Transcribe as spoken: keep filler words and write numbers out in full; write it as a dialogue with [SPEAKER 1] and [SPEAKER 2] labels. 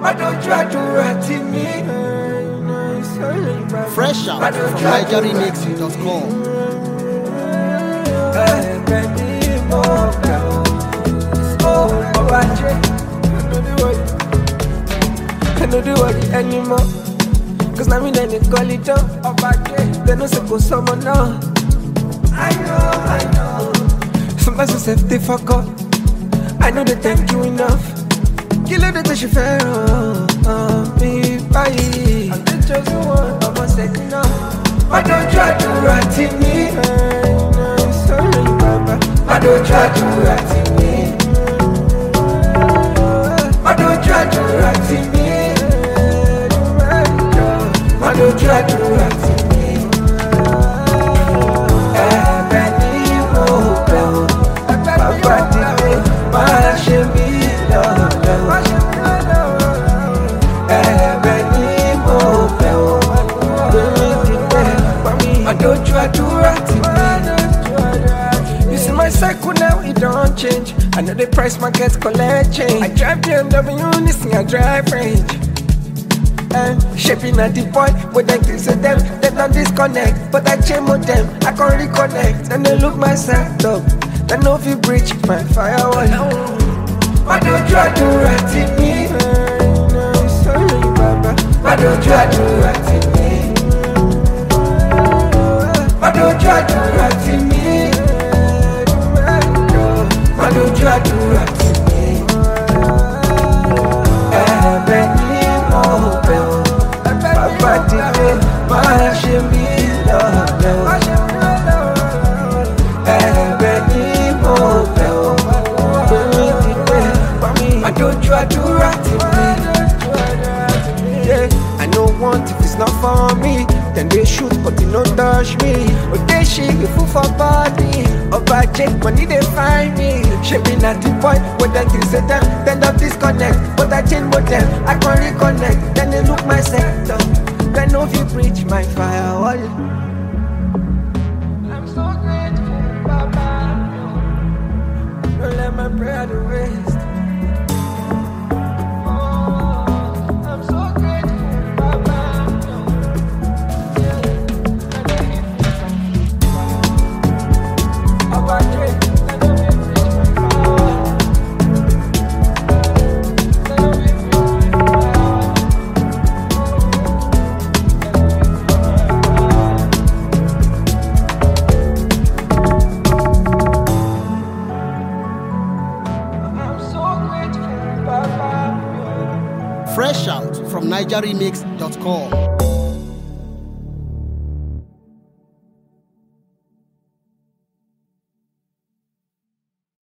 [SPEAKER 1] Why don't you do right to me?
[SPEAKER 2] Fresh out from niger remix dot com.
[SPEAKER 1] I don't do worry anymore. Cause now me then they call it up. They know say go someone now. I know, I know. Sometimes you say they fuck up. I know they thank you enough. Kill it that she fair. Me bye. I'm the chosen one. I'm a second now. Why don't try to right to me? Sorry, Baba. Why don't try to right to me? Why don't try to right to me? Why don't try to right to me? Ebeni mo bẹ̀ o, bàbá dìde, má ṣe mí lọ́lọ́. Ebeni mo bẹ̀ o, bèmí dìde, why don't try to right to me? You see my cycle now, it don't change. I know the price market collect change. I drive B M W, listen, I drive range. Uh, shaping at the point, but I can say them, they don't disconnect. But I change with them, I can reconnect. And they look my side up, they know if you breach my firewall. Why don't you try to right to me? Sorry, Baba. Why don't you try to right to me? Why don't you try to right to me? Why don't you try to right to me? Bàbá dìde, má ṣe mí lọ́lọ́. Ebeni mo bẹ̀ o, bèmí dìde, why don't you do right to me? Yeah, I no want if it's not for me. Then they shoot but they no touch me. Oh they shit, you fool for body. Oba check money they find me. Shaping at the point where they can say them, then don't disconnect. But I change with them, I can reconnect. Then they look my sector, they know if you preach my firewall. I'm so grateful, Baba. Don't let my prayer to waste.
[SPEAKER 2] Fresh out from niger remix dot com.